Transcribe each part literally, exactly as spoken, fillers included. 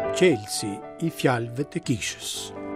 Qelsi i fjalëve të kishës.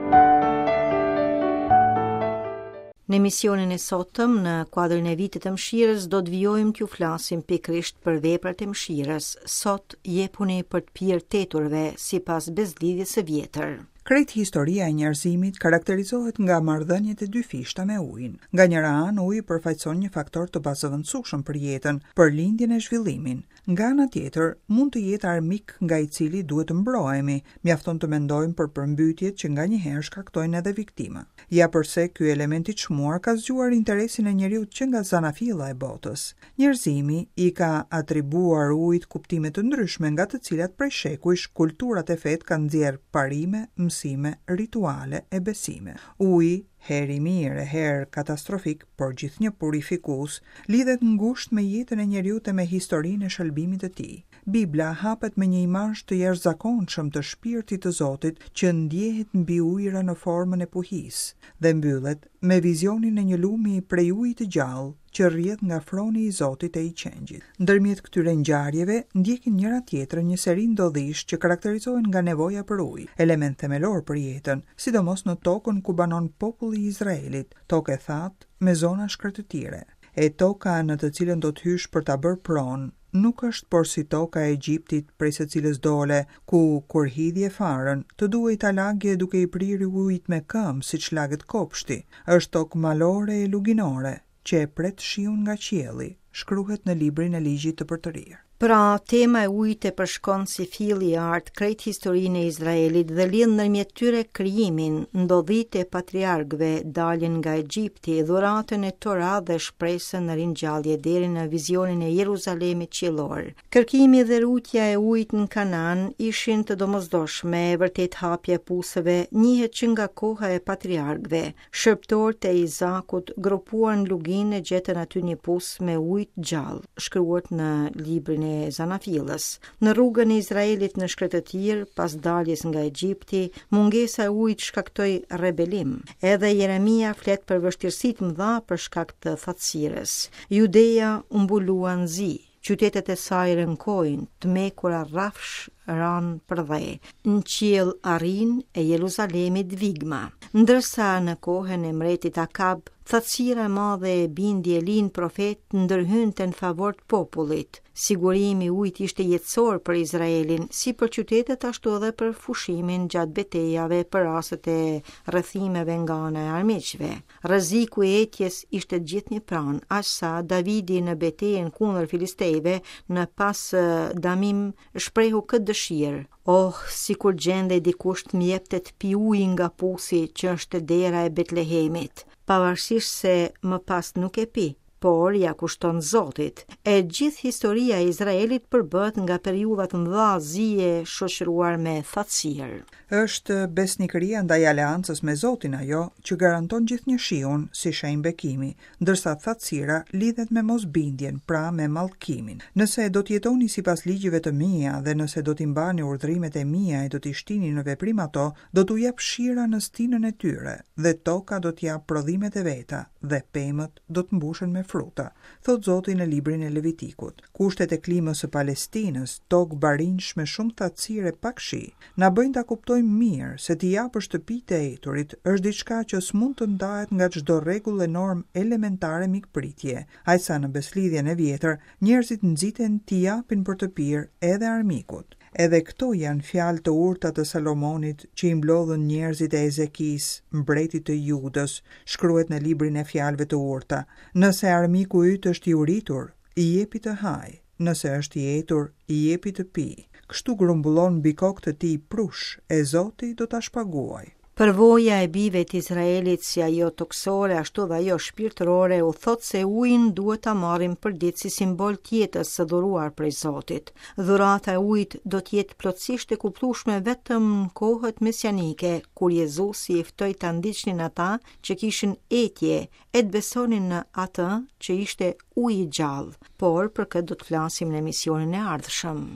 Në emisionin e sotëm, në kuadrin e vitit të mëshirës, do të vijojmë t'ju flasim pikërisht për veprat e mëshirës. Sot jepuni për të pirë teturve sipas bezlidhjes së vjetër. Krejt historia e njerëzimit karakterizohet nga marrëdhëniet e dy fishta me ujin. Nga njëra anë, uji përfaqëson një faktor të bazëvendësueshëm për jetën, për lindjen e zhvillimin. Nga ana tjetër, mund të jetë armik nga i cili duhet të mbrohemi. Mjafton të mendojmë për përmbytjet që nganjëherë shkaktojnë edhe viktima. Ja përse ky element i çmuar ka zgjuar interesin e njeriut që nga zanafilla e botës. Njerëzimi i ka atribuar ujit kuptime të ndryshme, nga të cilat prej shekujsh kulturat e fetë kanë nxjerrë parime, mësime, rituale e besime. Uji, herë i mirë e herë katastrofik, por gjithnjë purifikues, lidhet ngushtë me jetën e njeriut e me historinë e shëlbimit të tij. Bibla hapet me një imazh të jashtëzakonshëm të shpirtit të Zotit që ndjehet mbi ujëra në formën e puhisë dhe mbyllet me vizionin e një lumi prej ujit të gjallë që rrjedh nga froni i Zotit e i qengjit. Ndërmjet këtyre ngjarjeve ndjekin njëra tjetrën një seri ndodhish që karakterizohen nga nevoja për ujë, element themelor për jetën, sidomos në tokën ku banon populli i Izraelit, tokë e thatë me zona shkretëtire. E toka në të cilën do të hysh për ta bërë pronë nuk është por si toka e Egjiptit prej së cilës dole, ku kur hidhje farën, të duhej ta lagje duke i prirë ujit me këmbë siç laget kopshti. Është tokë malore e luginore që e pret shiun nga qielli, shkruhet në librin e ligjit të përtërir. Pra, tema e ujit e përshkon si filli i art krejt historinë e Izraelit dhe lidh ndërmjet tyre krijimin, ndodhitë e patriarkëve, daljen nga Egjipti, dhuratën e Torah dhe shpresën në ringjallje deri në vizionin e Jeruzalemit qiellor. Kërkimi dhe rutja e ujit në Kanan ishin të domosdoshme, e vërtet hapja e puseve njihet që nga koha e patriarkëve. Shërptorët e Izakut grupuar në luginë e gjetën aty një pusë me ujë gjallë, shkruhet në librin e Zanafillës. Në rrugën e Izraelit në shkretëtir, pas daljes nga Egjipti, mungesa e ujit shkaktoi rebelim. Edhe Jeremia flet për vështirësitë mëdha për shkak të thatësirës. Judeja u mbulua në zi. Qytetet e saj rënkojnë, të mekura rrafsh ranë për dhe. Në qiell arrin e Jeruzalemit vigma. Ndërsa në kohën e mbretit Akab, thatësira e madhe e bindje lin profet ndërhynte në favor të popullit. Sigurimi i ujit ishte jetësor për Izraelin, si për qytetet ashtu edhe për fushimin gjatë betejave për rastet e rrethimeve nga ana e armiqve. Rreziku i etjes ishte gjithnjë pranë, aq sa Davidi në betejën kundër filistejve në pas Damim shprehu këtë dëshirë: "Oh, sikur gjendej dikush të m'jepte të pi ujë nga pusi që është dera e Betlehemit, pavarësisht se më pas nuk e pi, por ja kushton Zotit." E gjithë historia e Izraelit përbëhet nga periudha të mëdha zije shoqëruar me thatësirë. Është besnikëria ndaj aleancës me Zotin ajo që garanton gjithnjë shiun si shenjë bekimi, ndërsa thatësira lidhet me mosbindjen, pra me mallkimin. Nëse do të jetoni sipas ligjive të mia dhe nëse do t'i mbani urdhrimet e mia e do t'i shtini në veprim ato, do t'u jap shira në stinën e tyre dhe toka do t'jap prodhimet e veta dhe pemët do të mbushen me fruta, thot Zoti në librin e Levitikut. Kushtet e klimës së Palestinës, tokë barinjsh me shumë thatësire pak shi, na bëjnë ta kuptojmë mirë se t'i japësh shtëpi të eturit është diçka që s'mund të ndahet nga çdo rregull e normë elementare mikpritje, ajsa në beslidhjen e vjetër njerëzit nxiten t'i japin për të pirë edhe armikut. Edhe këto janë fjalë të urta të Salomonit që i mblodhën njerëzit e Ezekis, mbretit të Judës, shkruhet në librin e fjalëve të urta. Nëse armiku yt është i uritur, i jepi të haj. Nëse është i etur, i jepi të pi. Kështu grumbullon mbi kokë të tij prush, e Zoti do ta shpaguaj. Përvoja e bijve të Izraelit, si ajo toksore ashtu dhe ajo shpirtërore, u thot se ujin duhet ta marrim përditë si simbol tjetës së dhuruar prej Zotit. Dhurata e ujit do të jetë plotësisht e kuptueshme vetëm në kohët mesianike, kur Jezusi i ftoi ta ndiqnin ata që kishin etje e të besonin në atë që ishte uji i gjallë. Por për këtë do të flasim në emisionin e ardhshëm.